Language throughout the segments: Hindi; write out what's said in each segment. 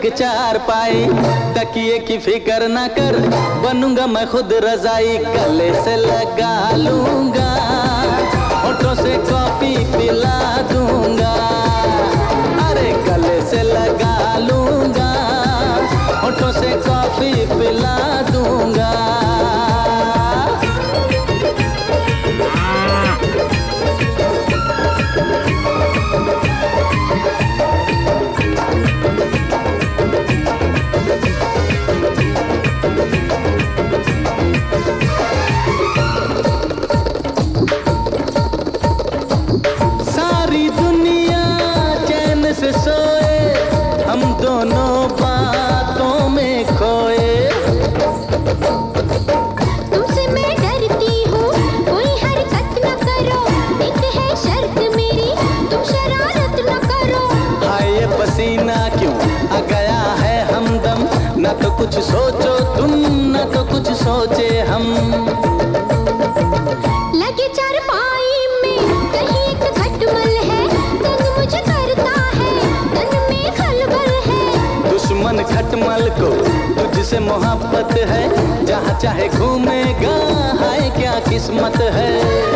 के चार पाई, तकिए की फिक्र न कर, बनूंगा मैं खुद रजाई। गले से लगा लूंगा, होठों से कॉफी पिला दूंगा। अरे गले से लगा लूंगा, होठों से कॉफी पिला दूंगा। सारी दुनिया चैन से सोए, हम दोनों बातों में खोए। तुमसे मैं डरती हूँ, कोई हरकत न करो, एक है शर्त मेरी, तुम शरारत न करो। हाय ये पसीना क्यों आ गया है हमदम, ना तो कुछ सोचो तुम, ना तो कुछ सोचे हम। लगे चारपाई में कहीं एक खटमल है, तंग मुझे करता है, तन में खलबल है। दुश्मन खटमल को तुझसे मोहब्बत है, जहाँ चाहे घूमेगा, हाय क्या किस्मत है।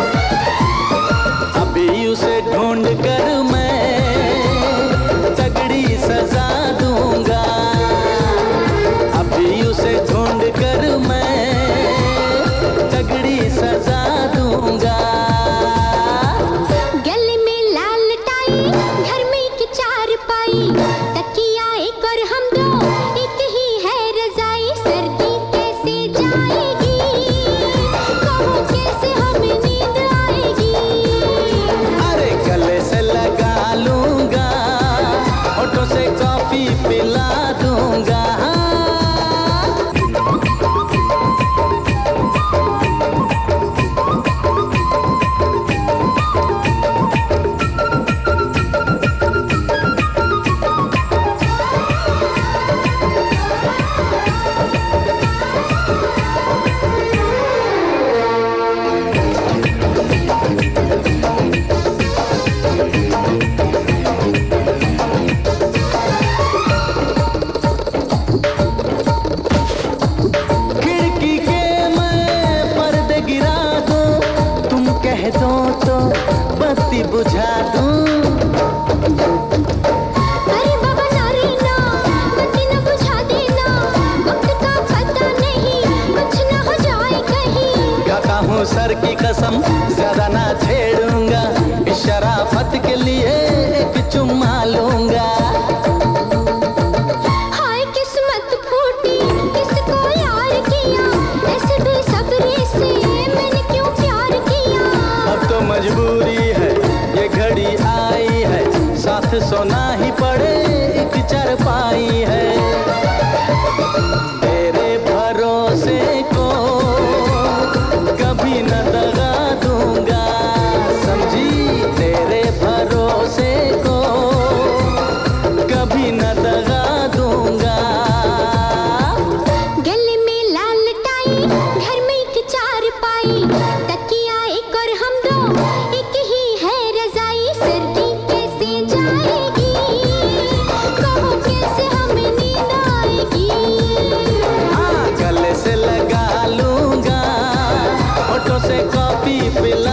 अभी उसे ढूंढ कर मैं तगड़ी सजा दूंगा। अभी उसे ढूंढ कर मैं तगड़ी सजा दूंगा। गले में लाल टाई, घर में एक चारपाई, तकिया एक और हम दो, एक ही है रजाई। सर्दी कैसे जाएगी, कहो कैसे हमें नींद आएगी। अरे गले से लगा लूंगा, होठों से कॉफी पिला दूंगा। खिड़की के मैं पर्दे गिरा दूं, तुम कह दो तो बत्ती बुझा दूं। अरे बाबा नारे ना, बत्ती न बुझा देना, वक्त का पता नहीं, कुछ न हो जाए कहीं। गाता हूँ सर की कसम, ज्यादा ना छेड़ूंगा, इस शराफत के लिए एक चुम्मा लूंगा। हाय किस्मत फूटी, किसको यार किया, ऐसे बेसब्री से मैंने क्यों प्यार किया। अब तो मजबूरी है, ये घड़ी आई है, साथ सोना ही पड़े, एक चारपाई है। तेरे भरोसे को कभी न दगा दूंगा, समझी। तेरे भरोसे को कभी न दगा दूंगा। गले में लाल टाई, घर में एक चारपाई, तकिया एक और हम दो, एक ही है रजाई। सर्दी कैसे जाएगी, कहो कैसे हमें नींद आएगी। हाँ गले से लगा लूंगा, होठों से कॉफी पिला